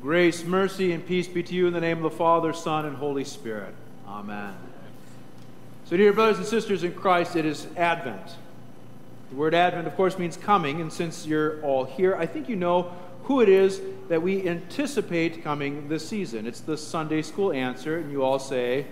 Grace, mercy, and peace be to you in the name of the Father, Son, and Holy Spirit. Amen. So, dear brothers and sisters in Christ, it is Advent. The word Advent, of course, means coming, and since you're all here, I think you know who it is that we anticipate coming this season. It's the Sunday school answer, and you all say,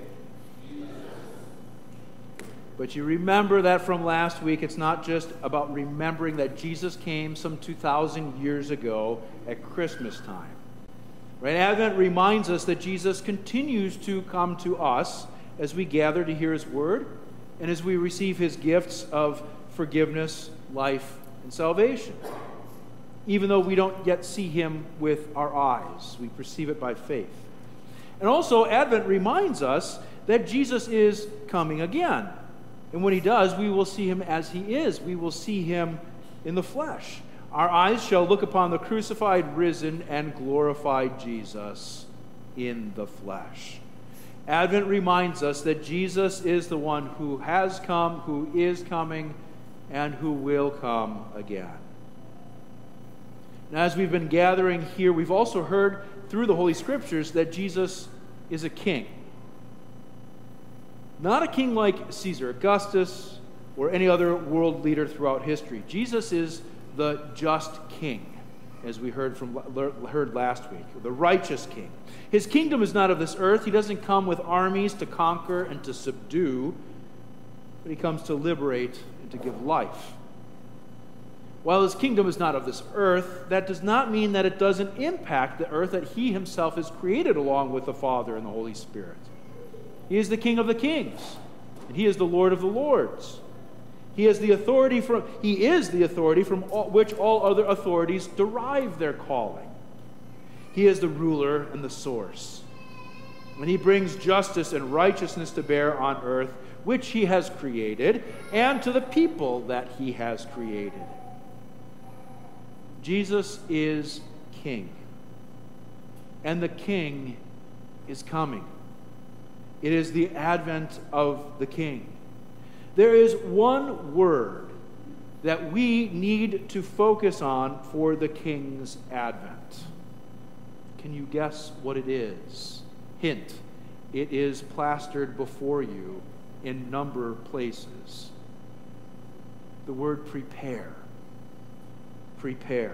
but you remember that from last week, it's not just about remembering that Jesus came some 2,000 years ago at Christmas time. Right? Advent reminds us that Jesus continues to come to us as we gather to hear his word and as we receive his gifts of forgiveness, life, and salvation. Even though we don't yet see him with our eyes, we perceive it by faith. And also, Advent reminds us that Jesus is coming again. And when he does, we will see him as he is. We will see him in the flesh. Our eyes shall look upon the crucified, risen, and glorified Jesus in the flesh. Advent reminds us that Jesus is the one who has come, who is coming, and who will come again. Now, as we've been gathering here, we've also heard through the Holy Scriptures that Jesus is a king. Not a king like Caesar Augustus or any other world leader throughout history. Jesus is the just king, as we heard last week, the righteous king. His kingdom is not of this earth. He doesn't come with armies to conquer and to subdue, but he comes to liberate and to give life. While his kingdom is not of this earth, that does not mean that it doesn't impact the earth that he himself has created along with the Father and the Holy Spirit. He is the King of the kings, and he is the Lord of the lords. He is the authority from which all other authorities derive their calling. He is the ruler and the source. And he brings justice and righteousness to bear on earth, which he has created, and to the people that he has created. Jesus is king, and the king is coming. It is the advent of the king. There is one word that we need to focus on for the king's advent. Can you guess what it is? Hint, it is plastered before you in number places. The word prepare. Prepare.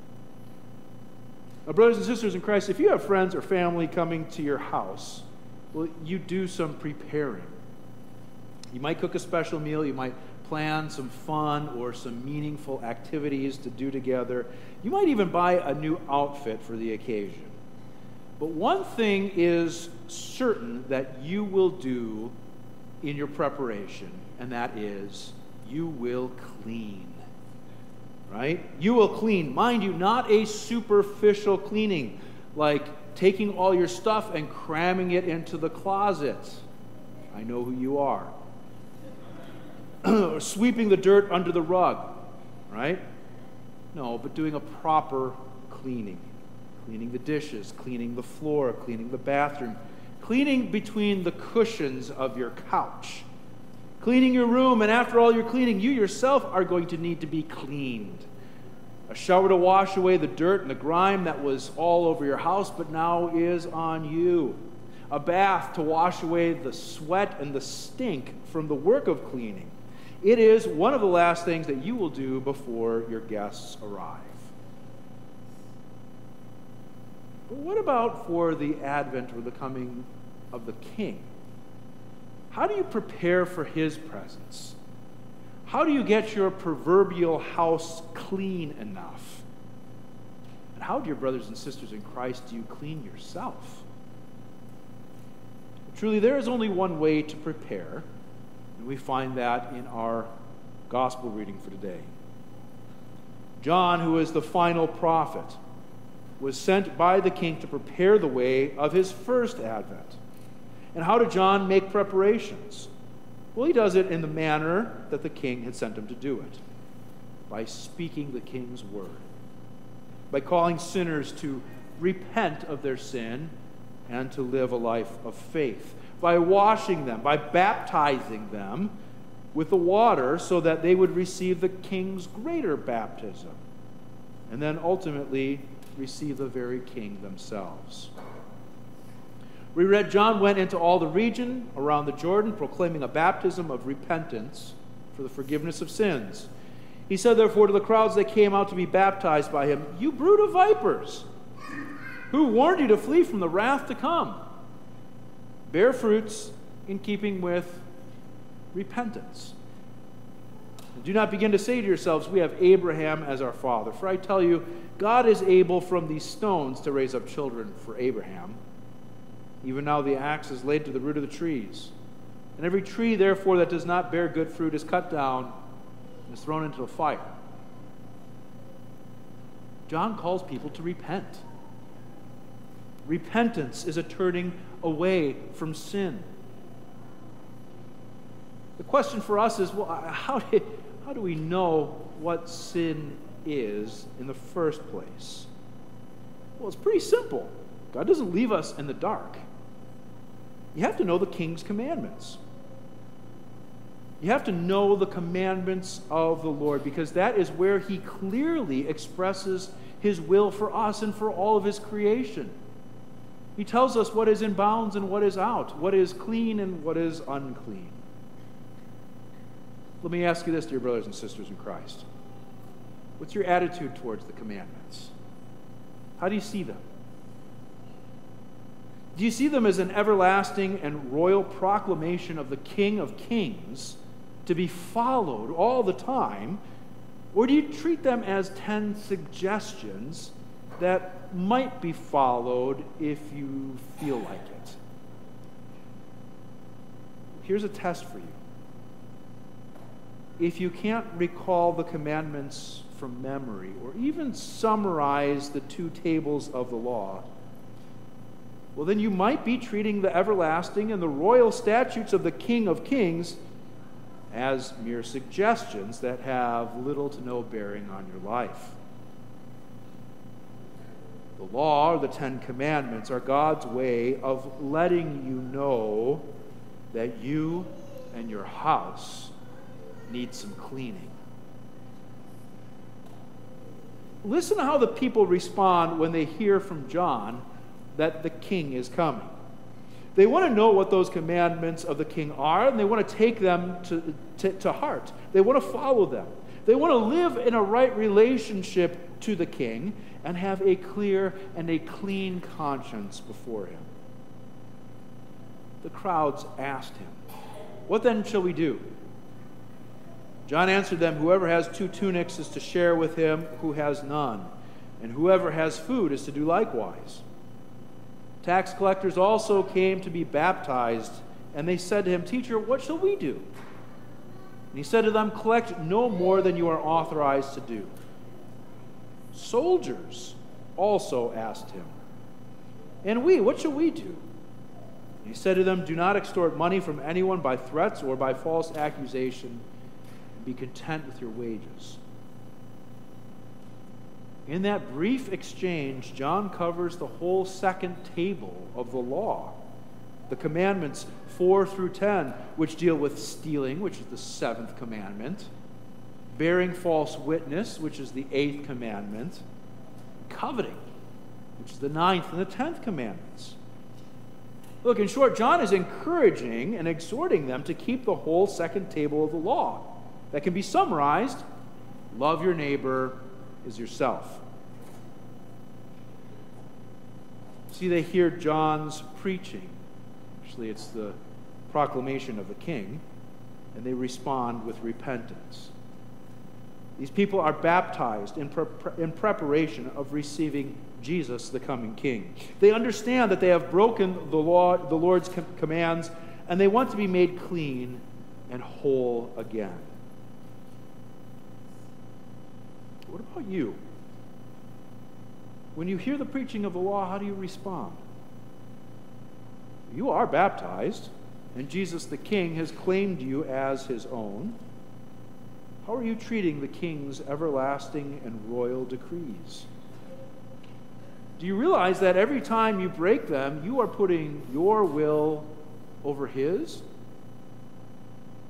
Now, brothers and sisters in Christ, if you have friends or family coming to your house, well, you do some preparing. You might cook a special meal. You might plan some fun or some meaningful activities to do together. You might even buy a new outfit for the occasion. But one thing is certain that you will do in your preparation, and that is you will clean. Right? You will clean. Mind you, not a superficial cleaning, like taking all your stuff and cramming it into the closet. I know who you are. Or sweeping the dirt under the rug, right? No, but doing a proper cleaning. Cleaning the dishes, cleaning the floor, cleaning the bathroom, cleaning between the cushions of your couch, cleaning your room, and after all your cleaning, you yourself are going to need to be cleaned. A shower to wash away the dirt and the grime that was all over your house, but now is on you. A bath to wash away the sweat and the stink from the work of cleaning. It is one of the last things that you will do before your guests arrive. But what about for the advent or the coming of the king? How do you prepare for his presence? How do you get your proverbial house clean enough? And how, dear brothers and sisters in Christ, do you clean yourself? Truly, there is only one way to prepare, and we find that in our gospel reading for today. John, who is the final prophet, was sent by the king to prepare the way of his first advent. And how did John make preparations? Well, he does it in the manner that the king had sent him to do it, by speaking the king's word, by calling sinners to repent of their sin and to live a life of faith, by washing them, by baptizing them with the water so that they would receive the king's greater baptism, and then ultimately receive the very king themselves. We read John went into all the region around the Jordan, proclaiming a baptism of repentance for the forgiveness of sins. He said, therefore, to the crowds that came out to be baptized by him, "You brood of vipers, who warned you to flee from the wrath to come? Bear fruits in keeping with repentance. Do not begin to say to yourselves, we have Abraham as our father. For I tell you, God is able from these stones to raise up children for Abraham. Even now the axe is laid to the root of the trees. And every tree, therefore, that does not bear good fruit is cut down and is thrown into the fire." John calls people to repent. Repentance is a turning away from sin. The question for us is, well, how do we know what sin is in the first place? Well, it's pretty simple. God doesn't leave us in the dark. You have to know the King's commandments. You have to know the commandments of the Lord, because that is where he clearly expresses his will for us and for all of his creation. He tells us what is in bounds and what is out, what is clean and what is unclean. Let me ask you this, dear brothers and sisters in Christ. What's your attitude towards the commandments? How do you see them? Do you see them as an everlasting and royal proclamation of the King of Kings to be followed all the time? Or do you treat them as 10 suggestions that might be followed if you feel like it? Here's a test for you. If you can't recall the commandments from memory or even summarize the 2 tables of the law, well, then you might be treating the everlasting and the royal statutes of the King of Kings as mere suggestions that have little to no bearing on your life. The law, or the 10 commandments, are God's way of letting you know that you and your house need some cleaning. Listen to how the people respond when they hear from John that the king is coming. They want to know what those commandments of the king are, and they want to take them to heart. They want to follow them. They want to live in a right relationship to the king and have a clear and a clean conscience before him. The crowds asked him, "What then shall we do?" John answered them, "Whoever has 2 tunics is to share with him who has none, and whoever has food is to do likewise." Tax collectors also came to be baptized, and they said to him, "Teacher, what shall we do?" And he said to them, "Collect no more than you are authorized to do." Soldiers also asked him, "And we, what shall we do?" And he said to them, "Do not extort money from anyone by threats or by false accusation. Be content with your wages." In that brief exchange, John covers the whole 2nd table of the law. The commandments 4 through 10, which deal with stealing, which is the 7th commandment, bearing false witness, which is the 8th commandment, coveting, which is the 9th and the 10th commandments. Look, in short, John is encouraging and exhorting them to keep the whole 2nd table of the law. That can be summarized: love your neighbor as yourself. See, they hear John's preaching. Actually, it's the proclamation of the king, and they respond with repentance. These people are baptized in preparation of receiving Jesus, the coming king. They understand that they have broken the Lord's commands, and they want to be made clean and whole again. What about you? When you hear the preaching of the law, how do you respond? You are baptized, and Jesus the King has claimed you as his own. How are you treating the King's everlasting and royal decrees? Do you realize that every time you break them, you are putting your will over his?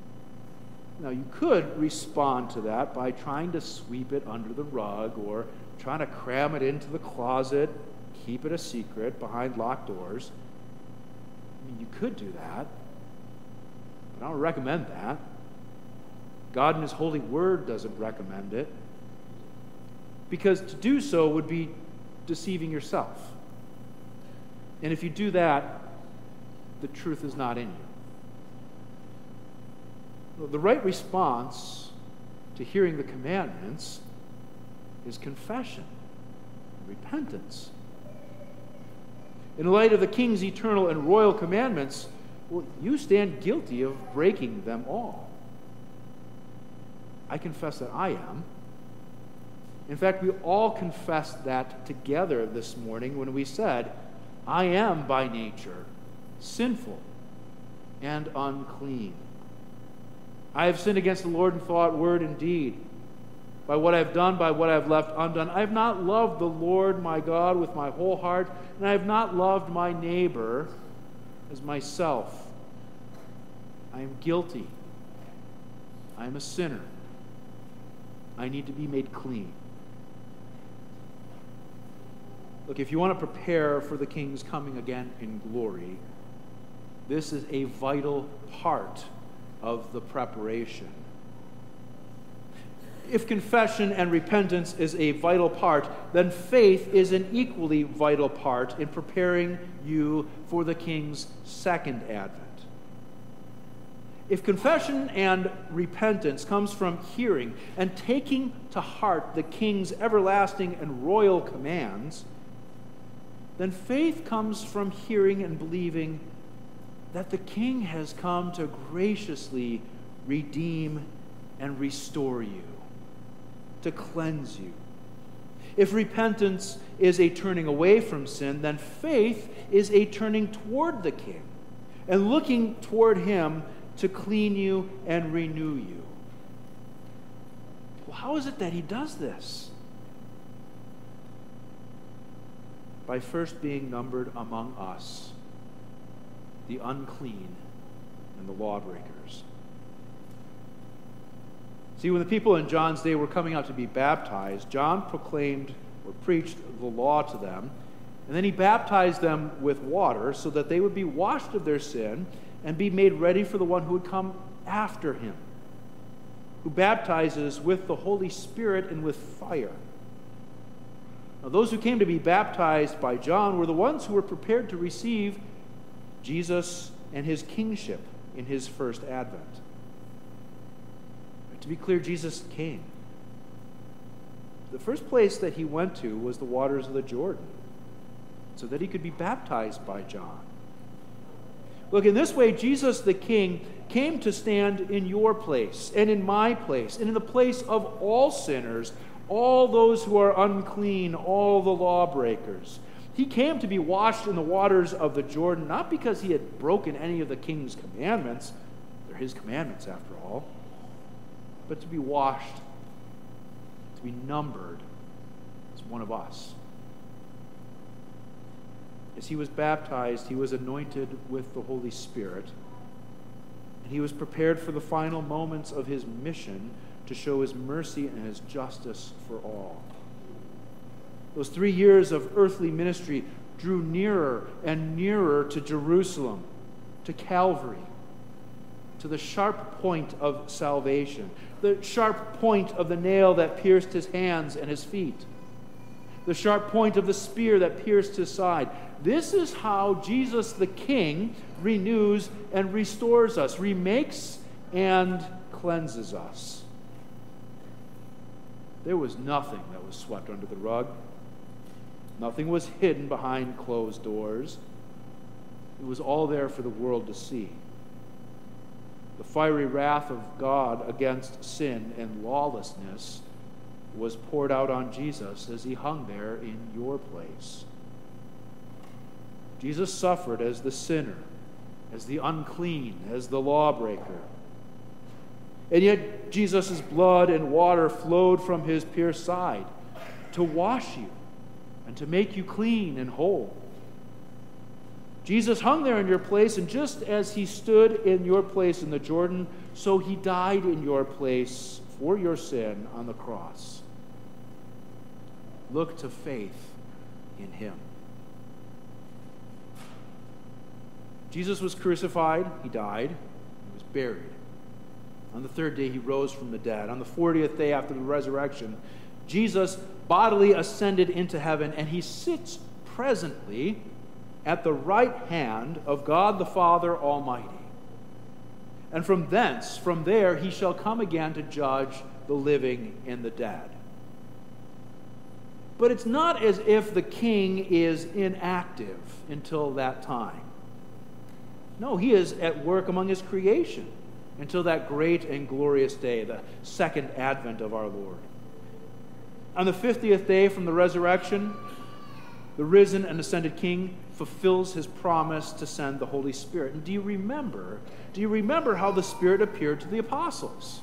Now, you could respond to that by trying to sweep it under the rug or trying to cram it into the closet, keep it a secret behind locked doors. I mean, you could do that, but I don't recommend that. God in His holy word doesn't recommend it, because to do so would be deceiving yourself. And if you do that, the truth is not in you. The right response to hearing the commandments is confession, repentance. In light of the King's eternal and royal commandments, well, you stand guilty of breaking them all. I confess that I am. In fact, we all confessed that together this morning when we said, I am by nature sinful and unclean. I have sinned against the Lord in thought, word, and deed. By what I have done, by what I have left undone. I have not loved the Lord my God with my whole heart, and I have not loved my neighbor as myself. I am guilty. I am a sinner. I need to be made clean. Look, if you want to prepare for the King's coming again in glory, this is a vital part of the preparation. If confession and repentance is a vital part, then faith is an equally vital part in preparing you for the King's second advent. If confession and repentance comes from hearing and taking to heart the King's everlasting and royal commands, then faith comes from hearing and believing that the King has come to graciously redeem and restore you, to cleanse you. If repentance is a turning away from sin, then faith is a turning toward the King and looking toward Him to clean you and renew you. Well, how is it that He does this? By first being numbered among us, the unclean and the lawbreakers. See, when the people in John's day were coming out to be baptized, John proclaimed or preached the law to them, and then he baptized them with water so that they would be washed of their sin and be made ready for the one who would come after him, who baptizes with the Holy Spirit and with fire. Now, those who came to be baptized by John were the ones who were prepared to receive Jesus and His kingship in His first advent. To be clear, Jesus came. The first place that He went to was the waters of the Jordan, so that He could be baptized by John. Look, in this way, Jesus the King came to stand in your place and in my place and in the place of all sinners, all those who are unclean, all the lawbreakers. He came to be washed in the waters of the Jordan, not because He had broken any of the King's commandments. They're His commandments, after all. But to be washed, to be numbered as one of us. As He was baptized, He was anointed with the Holy Spirit, and He was prepared for the final moments of His mission to show His mercy and His justice for all. Those 3 years of earthly ministry drew nearer and nearer to Jerusalem, to Calvary, to the sharp point of salvation, the sharp point of the nail that pierced His hands and His feet, the sharp point of the spear that pierced His side. This is how Jesus the King renews and restores us, remakes and cleanses us. There was nothing that was swept under the rug. Nothing was hidden behind closed doors. It was all there for the world to see. The fiery wrath of God against sin and lawlessness was poured out on Jesus as He hung there in your place. Jesus suffered as the sinner, as the unclean, as the lawbreaker. And yet Jesus' blood and water flowed from His pierced side to wash you and to make you clean and whole. Jesus hung there in your place, and just as He stood in your place in the Jordan, so He died in your place for your sin on the cross. Look to faith in him. Jesus was crucified, he died, he was buried. On the third day, he rose from the dead. On the 40th day after the resurrection, Jesus bodily ascended into heaven, and he sits presently at the right hand of God the Father Almighty. And from there, he shall come again to judge the living and the dead. But it's not as if the king is inactive until that time. No, he is at work among his creation until that great and glorious day, the second advent of our Lord. On the 50th day from the resurrection, the risen and ascended king fulfills his promise to send the Holy Spirit. And do you remember how the Spirit appeared to the apostles?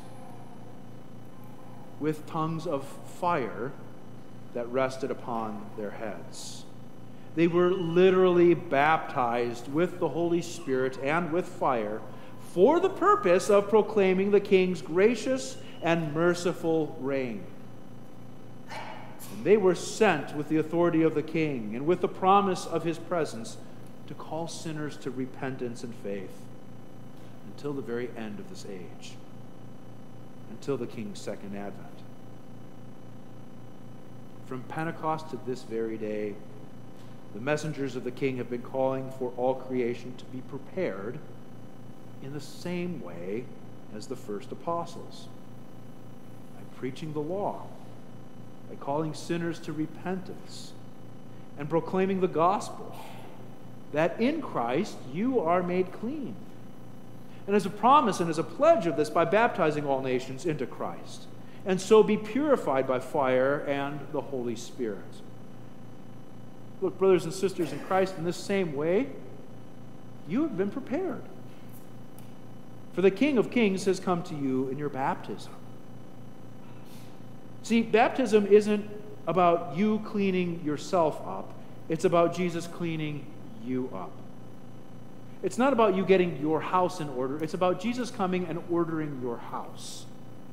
With tongues of fire that rested upon their heads. They were literally baptized with the Holy Spirit and with fire for the purpose of proclaiming the King's gracious and merciful reign. And they were sent with the authority of the King and with the promise of his presence to call sinners to repentance and faith until the very end of this age, until the King's second advent. From Pentecost to this very day, the messengers of the King have been calling for all creation to be prepared in the same way as the first apostles, by preaching the law, by calling sinners to repentance, and proclaiming the gospel, that in Christ you are made clean. And as a promise and as a pledge of this, by baptizing all nations into Christ, and so be purified by fire and the Holy Spirit. Look, brothers and sisters in Christ, in this same way, you have been prepared. For the King of Kings has come to you in your baptism. See, baptism isn't about you cleaning yourself up. It's about Jesus cleaning you up. It's not about you getting your house in order. It's about Jesus coming and ordering your house.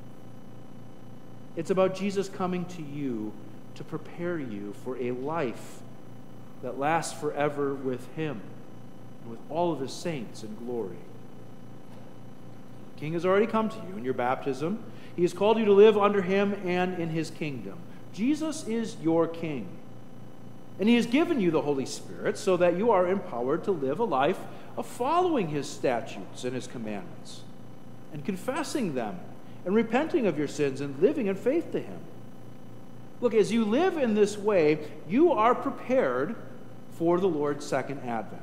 It's about Jesus coming to you to prepare you for a life that lasts forever with him and with all of his saints in glory. The King has already come to you in your baptism. He has called you to live under him and in his kingdom. Jesus is your King. And he has given you the Holy Spirit so that you are empowered to live a life of following his statutes and his commandments and confessing them and repenting of your sins and living in faith to him. Look, as you live in this way, you are prepared for the Lord's second advent.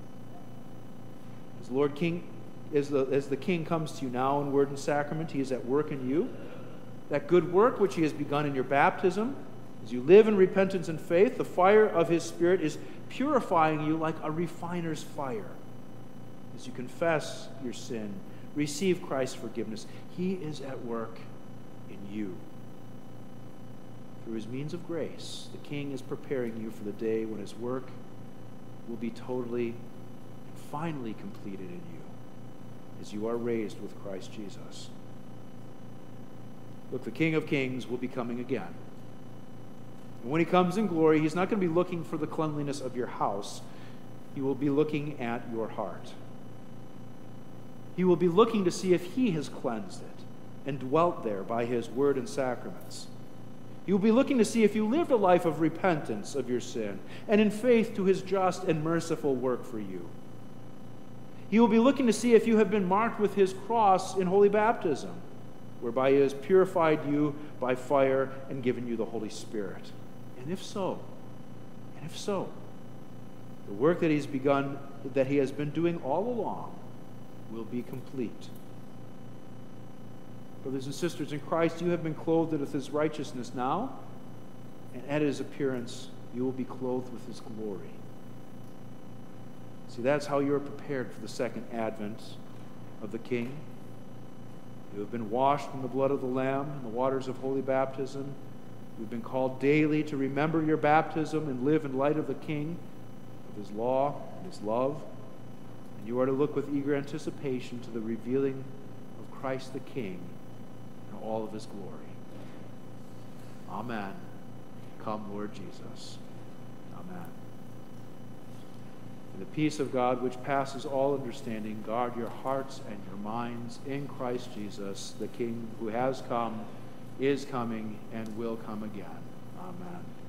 As the King comes to you now in word and sacrament, he is at work in you. That good work which he has begun in your baptism, as you live in repentance and faith, the fire of his Spirit is purifying you like a refiner's fire. As you confess your sin, receive Christ's forgiveness, he is at work in you. Through his means of grace, the King is preparing you for the day when his work will be totally and finally completed in you, as you are raised with Christ Jesus. Look, the King of Kings will be coming again. And when he comes in glory, he's not going to be looking for the cleanliness of your house. He will be looking at your heart. He will be looking to see if he has cleansed it and dwelt there by his word and sacraments. He will be looking to see if you lived a life of repentance of your sin and in faith to his just and merciful work for you. He will be looking to see if you have been marked with his cross in holy baptism, whereby he has purified you by fire and given you the Holy Spirit. And if so, the work that he's begun, that he has been doing all along, will be complete. Brothers and sisters in Christ, you have been clothed with his righteousness now, and at his appearance, you will be clothed with his glory. See, that's how you are prepared for the second advent of the King. You have been washed in the blood of the Lamb and the waters of holy baptism. You've been called daily to remember your baptism and live in light of the King, of his law and his love. And you are to look with eager anticipation to the revealing of Christ the King in all of his glory. Amen. Come, Lord Jesus. Amen. And the peace of God, which passes all understanding, guard your hearts and your minds in Christ Jesus, the King who has come, is coming, and will come again. Amen.